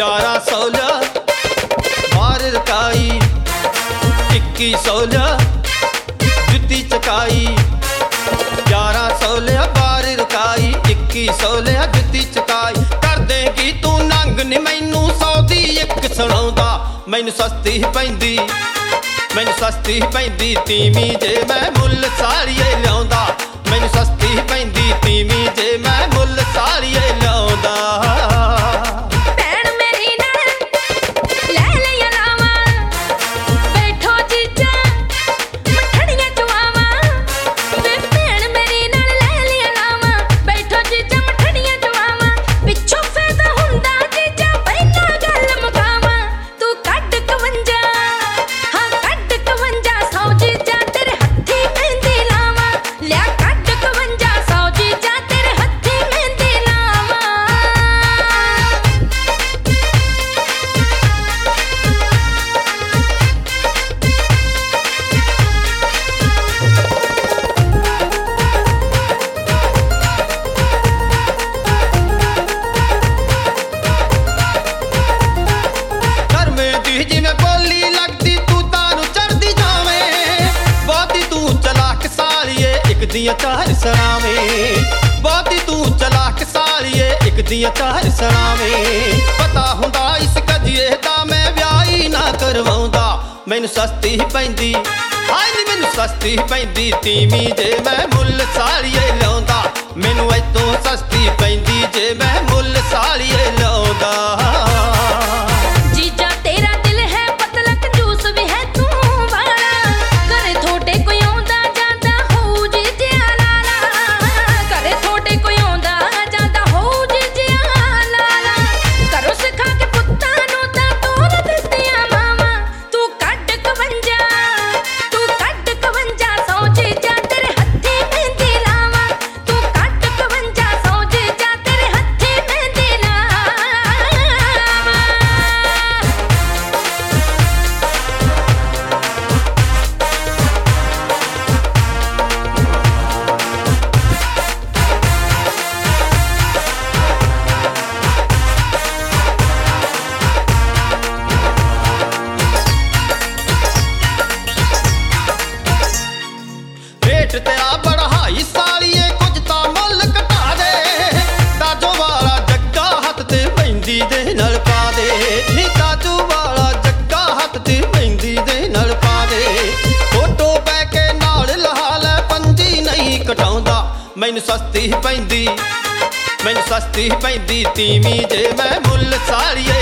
1100 ਲਿਆ ਬਾਹਰ ਰਕਾਈ 2100 ਲਿਆ ਜੁੱਤੀ ਚਕਾਈ 1100 ਲਿਆ ਬਾਹਰ ਰਕਾਈ 2100 ਲਿਆ ਜੁੱਤੀ ਚਕਾਈ ਕਰ ਦੇਗੀ ਤੂੰ ਨੰਗ ਨੀ ਮੈਨੂੰ 100 ਦੀ ਇੱਕ ਸੁਣਾਉਂਦਾ ਮੈਨੂੰ ਸਸਤੀ ਪੈਂਦੀ ਤੀਵੀਂ ਜੇ ਮੈਂ ਮੁੱਲ ਸਾੜੀਏ ਲਿਆਉਂਦਾ ਮੈਨੂੰ ਸਸਤੀ ਪੈਂਦੀ ਤੀਵੀਂ ਜੇ ਮੈਂ ਮੁੱਲ ਸਾੜੀਏ ਲਿਆਉਂਦਾ ਜਿਵੇਂ ਬੋਲੀ ਲੱਗਦੀ ਤੂੰ ਤਾਨੂੰ ਚੜਦੀ ਜਾਵੇਂ ਬਹੁਤੀ ਤੂੰ ਚਲਾਕ ਸਾਲੀਏ ਇੱਕ ਦੀਆਂ 4 ਸਰਾਵੇਂ ਬਹੁਤੀ ਤੂੰ ਚਲਾਕ ਸਾਲੀਏ ਇੱਕ ਦੀਆਂ 4 ਸਰਾਵੇਂ ਪਤਾ ਹੁੰਦਾ ਇਸ ਕਜੀਏ ਦਾ ਮੈਂ ਵਿਆਹ ਹੀ ਨਾ ਕਰਵਾਉਂਦਾ ਮੈਨੂੰ ਸਸਤੀ ਪੈਂਦੀ ਹਾਏ ਨੀ ਮੈਨੂੰ ਸਸਤੀ ਪੈਂਦੀ ਤੀਵੀਂ ਜੇ ਮੈਂ ਮੁੱਲ ਸਾਲੀਏ ਲਿਆਉਂਦਾ ਮੈਨੂੰ ਇੱਥੋਂ ਸਸਤੀ ਪੈਂਦੀ ਜੇ ਮੈਂ ਮੁੱਲ ਸਾਲੀਏ ਲਿਆਉਂਦਾ ਤੇਰਾ ਬੜਾਈ ਸਾਲੀਏ ਕੁਝ ਤਾਂ ਮੁੱਲ ਘਟਾ ਦੇ ਤਾਜੂ ਵਾਲਾ ਜੱਗਾ ਹੱਥ ਤੇ ਮਹਿੰਦੀ ਦੇ ਨਾਲ ਪਾ ਦੇ ਨੀ ਤਾਜੂ ਵਾਲਾ ਜੱਗਾ ਹੱਥ ਤੇ ਮਹਿੰਦੀ ਦੇ ਨਾਲ ਪਾ ਦੇ ਫੋਟੋ ਪੈ ਕੇ ਨਾਲ ਲਹਾ ਲੈ ਪੰਜੀ ਨਹੀਂ ਕਟਾਉਂਦਾ ਮੈਨੂੰ ਸਸਤੀ ਪੈਂਦੀ ਤੀਵੀਂ ਜੇ ਮੈਂ ਮੁੱਲ ਸਾਲੀਏ